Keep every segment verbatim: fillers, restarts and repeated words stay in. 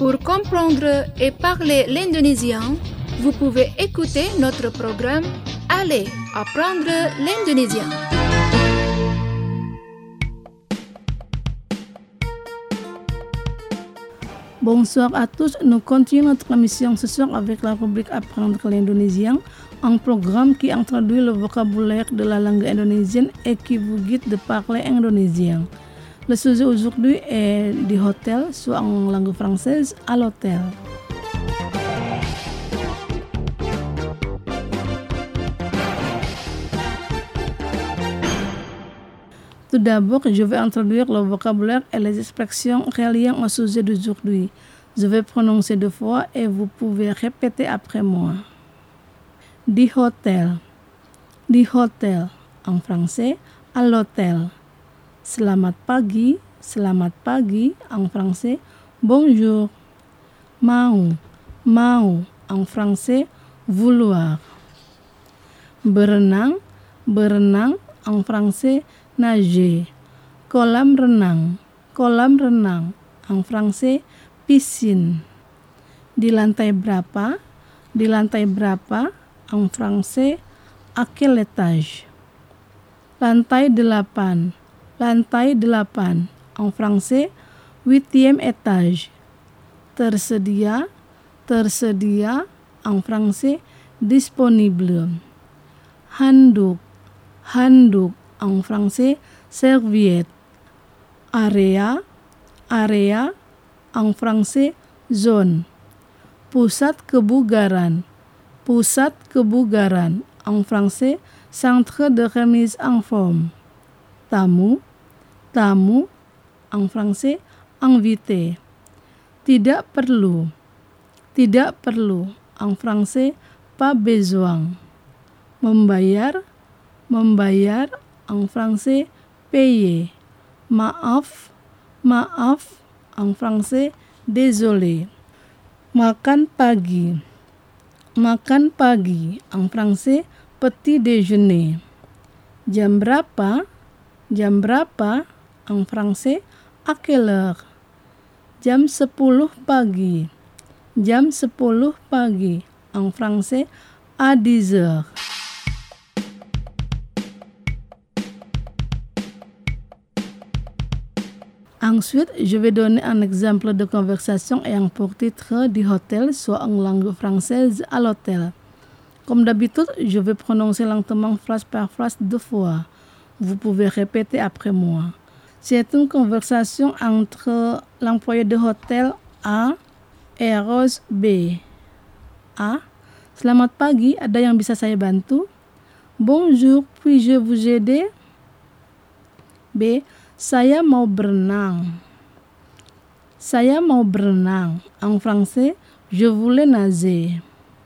Pour comprendre et parler l'indonésien, vous pouvez écouter notre programme Allez apprendre l'indonésien. Bonsoir à tous, nous continuons notre émission ce soir avec la rubrique Apprendre l'indonésien, un programme qui introduit le vocabulaire de la langue indonésienne et qui vous guide de parler indonésien. Le sujet aujourd'hui est du hôtel, soit en langue française, à l'hôtel. Tout d'abord, je vais introduire le vocabulaire et les expressions reliées au sujet d'aujourd'hui. Je vais prononcer deux fois et vous pouvez répéter après moi. Di hotel. Di hotel. En français, à l'hôtel. Selamat pagi. Selamat pagi. En français, bonjour. Mau. Mau. En français, vouloir. Berenang. Berenang. En français, nager. Kolam renang. Kolam renang. En français, piscine. Di lantai berapa? Di lantai berapa? En français, à quel étage? Lantai delapan. Lantai delapan. En français, huitième étage. Tersedia. Tersedia. En français, disponible. Handuk. Handuk. En français, serviette. Area. Area. En français, zone. Pusat kebugaran. Pusat kebugaran. En français, centre de remise en forme. Tamu. Tamu. En français, invité. Tidak perlu. Tidak perlu. En français, pas besoin. Membayar. Membayar. En français, payer. Maaf. Maaf. En français, désolé. Makan pagi. Makan pagi. En français, petit déjeuner. Jam berapa? Jam berapa? En français, à quelle heure? Jam sepuluh pagi. Jam sepuluh pagi. En français, à dix heures. Ensuite, je vais donner un exemple de conversation ayant pour titre du hôtel, soit en langue française à l'hôtel. Comme d'habitude, je vais prononcer lentement phrase par phrase deux fois. Vous pouvez répéter après moi. C'est une conversation entre l'employé de hôtel A et Rose B. A. Selamat pagi, ada yang bisa saya bantu? Bonjour, puis-je vous aider? B. Saya mau berenang. Saya mau berenang. En français, je voulais nager.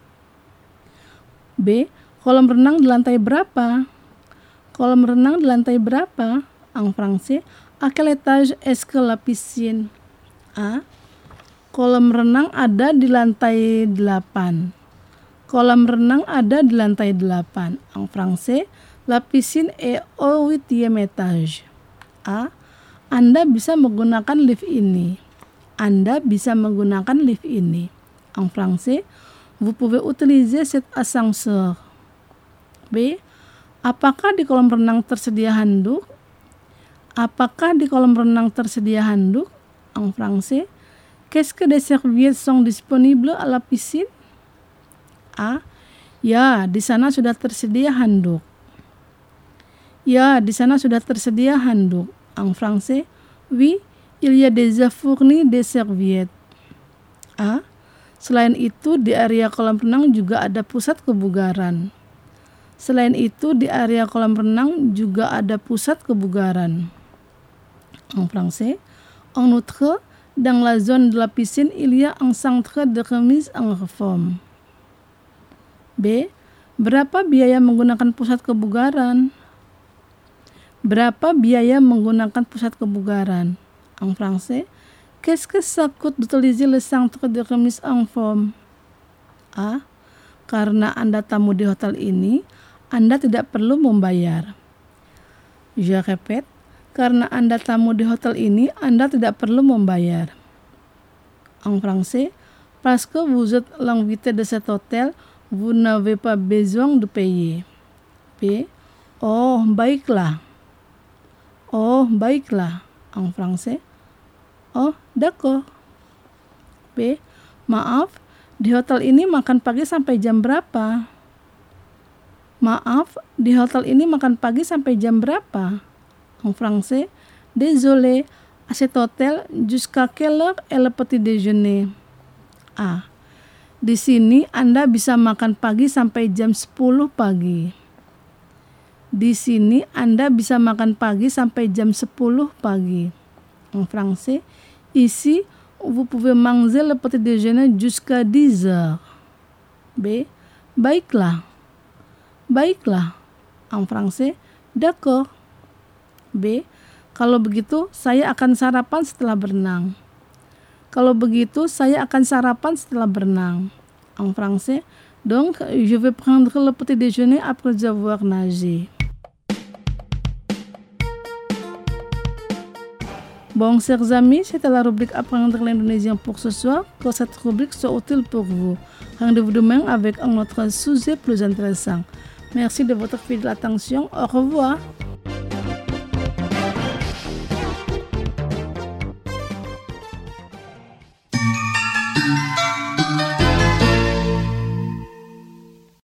B. Kolam renang di lantai berapa? Kolam renang di lantai berapa? En français, à quel étage est-ce que la piscine? A. Kolam renang ada di lantai delapan. Kolam renang ada di lantai delapan. En français, la piscine est au huitième étage. A. Anda bisa menggunakan lift ini. Anda bisa menggunakan lift ini. En français, vous pouvez utiliser cet ascenseur. B. Apakah di kolam renang tersedia handuk? Apakah di kolam renang tersedia handuk? En français, qu'est-ce que des serviettes sont disponibles à la piscine? A. Ya, di sana sudah tersedia handuk. Ya, di sana sudah tersedia handuk. En français, oui, il y a déjà fourni des serviettes. A. Selain itu, di area kolam renang juga ada pusat kebugaran. Selain itu, di area kolam renang juga ada pusat kebugaran. En français, en outre, dans la zone de la piscine, il y a un centre de remise en forme. B. Berapa biaya menggunakan pusat kebugaran? Berapa biaya menggunakan pusat kebugaran? En français, qu'est-ce que ça coûte d'utiliser le centre de remise en forme? A. Karena Anda tamu di hotel ini, Anda tidak perlu membayar. Je répète, karena Anda tamu di hotel ini, Anda tidak perlu membayar. En français, parce que vous êtes l'invité de cet hôtel, vous n'avez pas besoin de payer. B. Oh, baiklah. Oh, baiklah. En français, oh, d'accord. B. Maaf, di hotel ini makan pagi sampai jam berapa? Maaf, di hotel ini makan pagi sampai jam berapa? En français, désolé, à cet hôtel, jusqu'à quelle heure est le petit déjeuner? A. Di sini Anda bisa makan pagi sampai jam sepuluh pagi. Di sini Anda bisa makan pagi sampai jam sepuluh pagi. En français, ici, vous pouvez manger le petit déjeuner jusqu'à dix heures. B. Baiklah. Baiklah. En français, d'accord. B. Kalau begitu, saya akan sarapan setelah berenang. Kalau begitu, saya akan sarapan setelah berenang. En français, donc, je vais prendre le petit déjeuner après avoir nagé. Bon, chers amis, c'était la rubrique Apprendre l'indonésien pour ce soir. Que cette rubrique soit utile pour vous. Rendez-vous demain avec un autre sujet plus intéressant. Merci de votre fidèle attention. Au revoir.